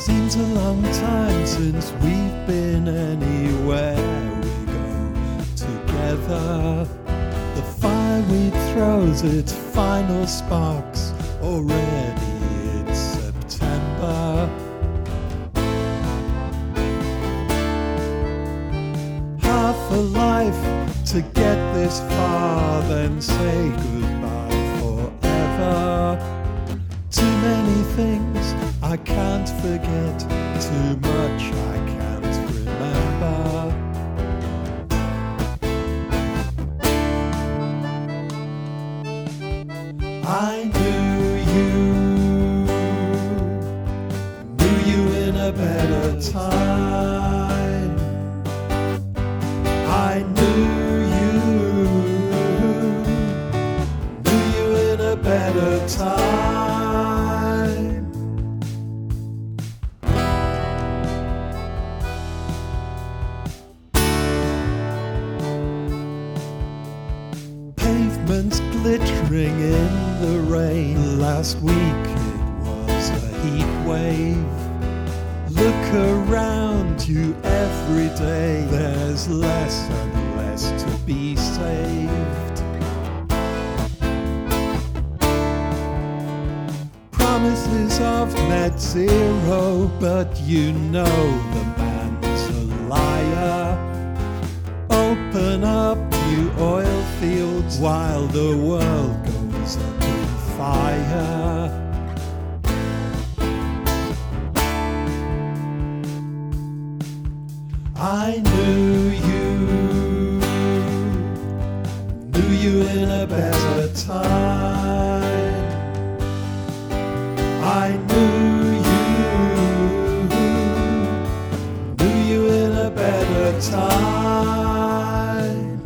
Seems a long time since we've been anywhere we go together. The fireweed throws its final sparks. Already it's September. Half a life to get this far, then say goodbye forever. Too many things I can't forget, too much I can't remember. I knew you in a better time. I knew you in a better time. Pavements glittering in the rain. Last week it was a heat wave. Look around you every day. There's less and less to be saved. Promises of net zero, but you know the man's a liar. Open up new oil fields while the world goes up in fire. I knew you in a better time. I knew you in a better time.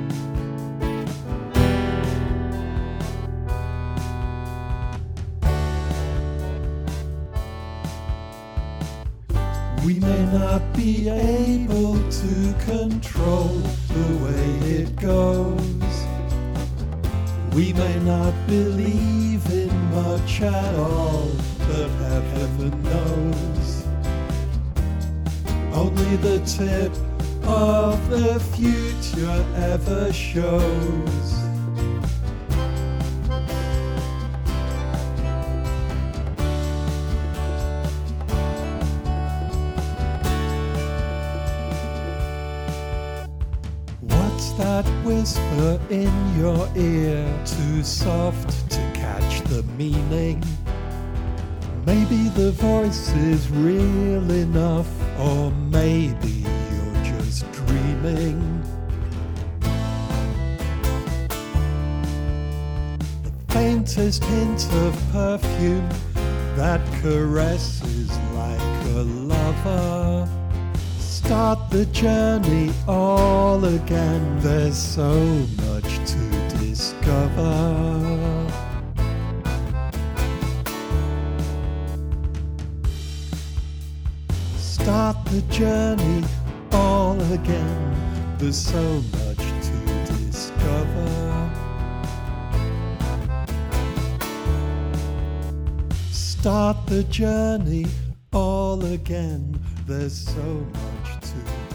We may not be able to control the way it goes. We may not believe in much at all, but heaven knows. Only the tip of the future ever shows. What's that whisper in your ear? Too soft to catch the meaning. Maybe the voice is real enough, or maybe you're just dreaming. The faintest hint of perfume that caresses like a lover. Start the journey all again. There's so much to discover. Start the journey all again. There's so much to discover. Start the journey all again. There's so much to